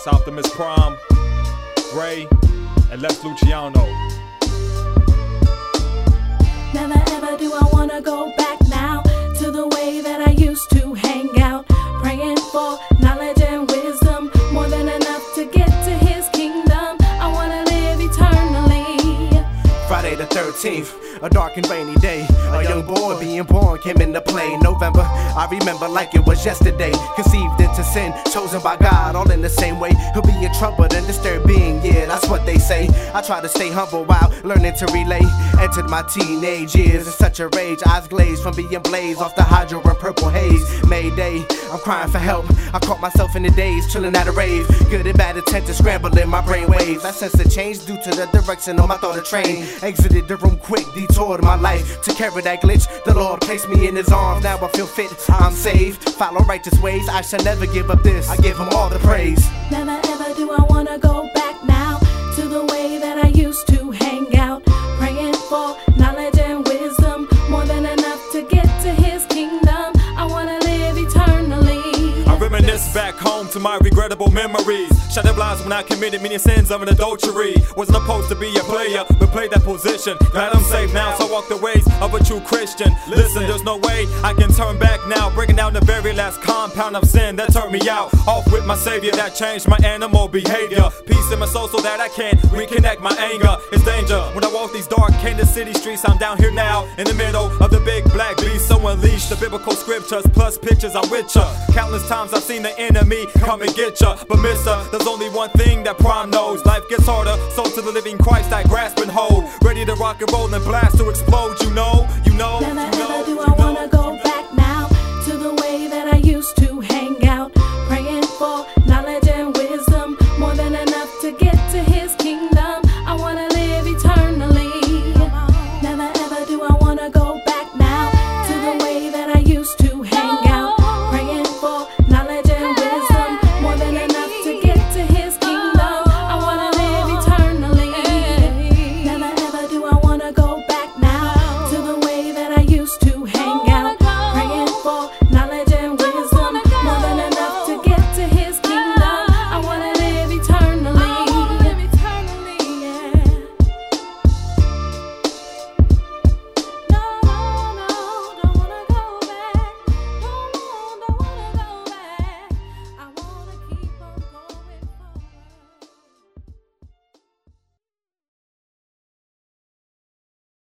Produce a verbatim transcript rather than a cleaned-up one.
Shouts out to Miss Prime, Ray, and Les Luciano. Never ever do I wanna go back now to the way that I used to hang out, praying for knowledge and wisdom, more than enough to get to his kingdom. I wanna live eternally. Friday the thirteenth, a dark and rainy day. A young boy being born came into play. November, I remember like it was yesterday. Conceived into sin, chosen by God, all in the same way. He'll be a troubled and disturbed being, yeah, that's what they say. I try to stay humble while learning to relay. Entered my teenage years in such a rage, eyes glazed from being blazed off the hydro and purple haze. Mayday, I'm crying for help. I caught myself in the days, chilling at a rave. Good and bad attention scrambling my brain waves. I sensed a change due to the direction of my thought of train. Exited the room quick, detoured my life to carry that glitch. The Lord placed me in his arms, now I feel fit, I'm saved. Follow righteous ways, I shall never give up this. I give him all the praise. Never ever do I wanna go back now to the way that I used to hang out, praying for knowledge and wisdom, more than enough to get to his kingdom. I wanna live eternally. I reminisce back home to my regrettable memories. Shattered blinds when I committed many sins of an adultery. Wasn't supposed to be a player, but played that position. Glad I'm safe now, so I walk the ways of a true Christian. Listen, there's no way I can turn back now. Breaking down the very last compound of sin that turned me out. Off with my savior that changed my animal behavior. Peace in my soul so that I can reconnect my anger. It's danger when I walk these dark Kansas City streets. I'm down here now in the middle of the big black beast. So unleash the biblical scriptures plus pictures. I'm with ya. Countless times I've seen the enemy come and get ya, but mister, there's only one thing that Prime knows. Life gets harder, so to the living Christ I grasp and hold. Ready to rock and roll and blast to explode, you know, you know, Never you know, ever do you I wanna know. go